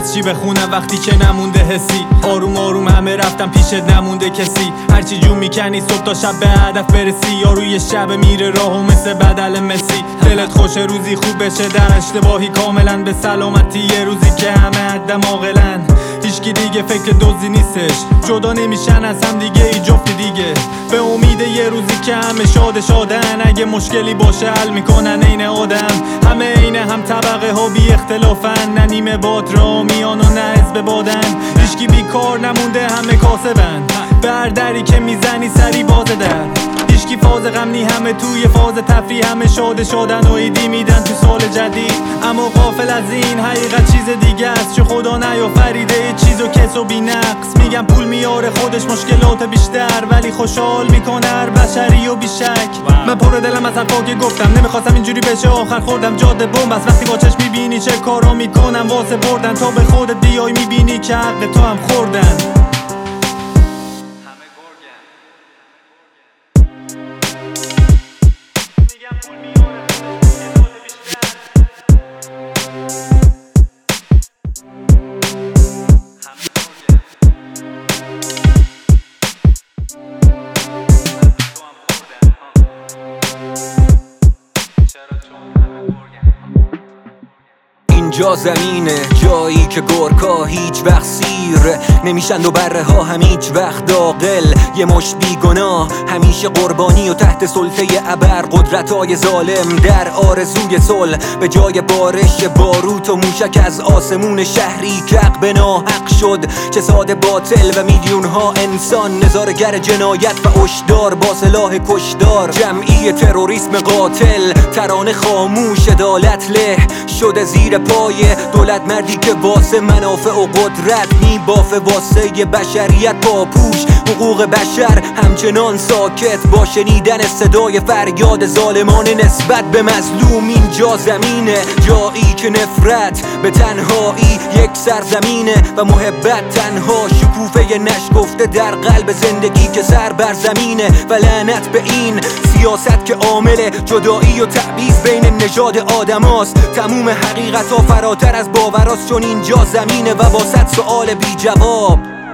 از چی بخونم وقتی که نمونده حسی. آروم آروم همه رفتم پیشت نمونده کسی. هرچی جون میکنی صبح تا شب به هدف برسی، یا روی شب میره راهو مثل بدل مسی. دلت خوش روزی خوب بشه در اشتباهی کاملا به سلامتی، یه روزی که همه عدم عاقلن. هیچکی دیگه فکر دزدی نیستش، جدا نمیشن از هم دیگه ای جفتی دیگه. به امید یه روزی که همه شادن، اگه مشکلی باشه حل میکنن عین آدم. همه عین هم طبقه ها بی اختلافن، نه نیمه باد را میان و نه حزب بادن. هیچکی بیکار نمونده همه کاسبن، به هر دری که میزنی سری باز در. هیچکی فاز غم نی همه توی فاز تفریح، همه شادن و ایدی میدن تو سال جدید. اما غافل از این حقیقت چیز دیگه است، چه خدا نیافریده چیزو کس و بی نقص. میگم پول میاره خودش مشکلات بیشتر، ولی خوشحال میکنه هر بشری و بی شک. من پر دلم از حرفا که گفتم، نمیخواستم اینجوری بشه آخر خوردم جاده بمب است. وقتی با چشم میبینی چه کارا میکنم واسه بردن، تا به خودت بیای میبینی که حق تو هم خوردن. اینجا زمینه، جایی که گرگ‌ها هیچ وقت سیر نمیشند و بره ها هم هیچ وقت عاقل. یه مش بیگناه همیشه قربانی و تحت سلطه ابر قدرت‌های ظالم. در آرزوی صلح به جای بارش باروت و موشک از آسمون شهری که حق به ناحق شد. چه ساده باطل و میلیون ها انسان نظاره‌گر جنایت و هشدار با سلاح کشدار. جمعی تروریسم قاتل، ترانه خاموش عدالت له شده زیر پای دولت مردی که واسه منافع و قدرت میبافه واسه بشریت پاپوش. حقوق بشر همچنان ساکت با شنیدن صدای فریاد ظالمانه نسبت به مظلوم. اینجا زمینه، جایی که نفرت به تنهایی یک سرزمینه و محبت تنها شکوفه نشکفته در قلب زندگی که سر بر زمینه. و لعنت به این سیاست که عامل جدایی و تبعیض بین نژاد آدم هاست. تموم حقیقت ها فراتر از باوراست، چون اینجا زمینه و واسط سؤال بی جواب.